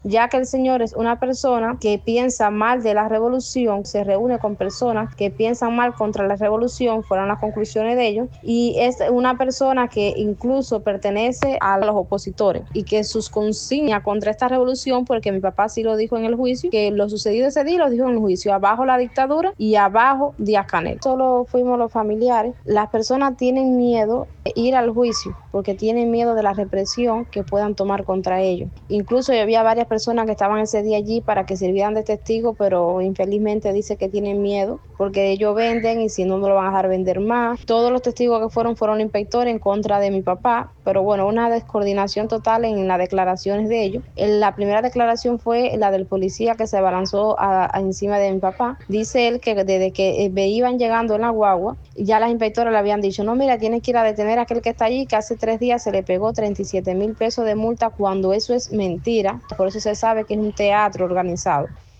ya que el señor es una persona que piensa mal de la revolución, se reúne con personas que piensan mal contra la revolución, fueron las conclusiones de ellos, y es una persona que incluso pertenece a los opositores y que sus consignas contra esta revolución, porque mi papá sí lo dijo en el juicio, que lo sucedido ese día lo dijo en el juicio, abajo la dictadura y abajo Díaz Canel. Solo fuimos los familiares. Las personas tienen miedo de ir al juicio porque tienen miedo de la represión que puedan tomar contra ellos. Incluso había varias personas que estaban ese día allí para que sirvieran de testigos, pero infelizmente dice que tienen miedo porque ellos venden y si no, no lo van a dejar vender más. Todos los testigos que fueron inspectores en contra de mi papá, pero bueno, una descoordinación total en las declaraciones de ellos. La primera declaración fue la del policía que se abalanzó encima de mi papá. Dice él que desde que iban llegando en la guagua, ya las inspectoras le habían dicho, no, mira, tienes que ir a detener a aquel que está allí, que hace 3 días se le pegó 37,000 pesos de multa, cuando eso es mentira. Por eso se sabe que es un teatro organizado.